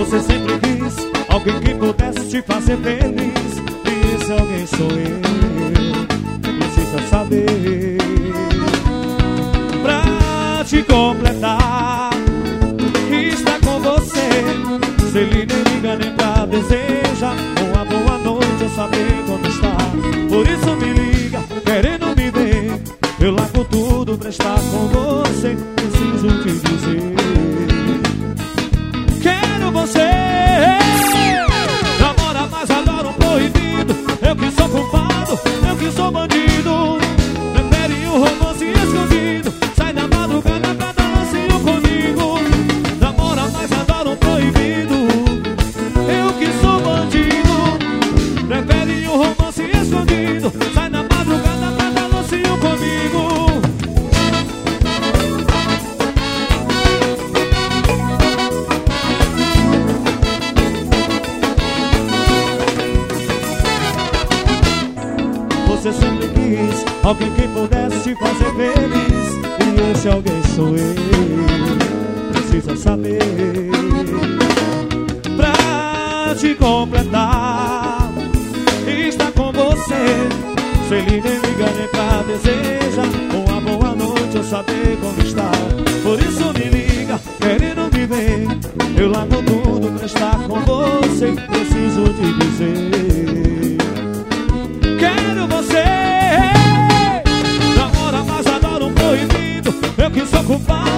Você sempre quis alguém que pudesse te fazer feliz, e esse alguém sou eu. Precisa saber. Pra te completar, está com você. Se ele nem liga nem pra deseja uma boa noite ou saber como está. Por isso me liga, querendo me ver. Eu largo tudo pra estar com você. Preciso te dizer, quero você. Namora, mas adoro um proibido. Eu que sou culpado, eu que sou bandido. Prefere um romance escondido. Sai da madrugada pra dar lancinho comigo. Namora, mas adoro um proibido. Eu que sou bandido. Prefere um romance escondido. Sai da madrugada pra dar lancinho comigo. Você sempre quis alguém que pudesse te fazer feliz, e esse alguém sou eu. Precisa saber. Pra te completar, está com você. Se ele nem liga nem pra deseja uma boa noite ou saber como está. Por isso me liga, querendo me ver. Eu largo tudo pra estar com você. Preciso te dizer, quero você. Namora, mas adoro um proibido. Eu que sou culpado,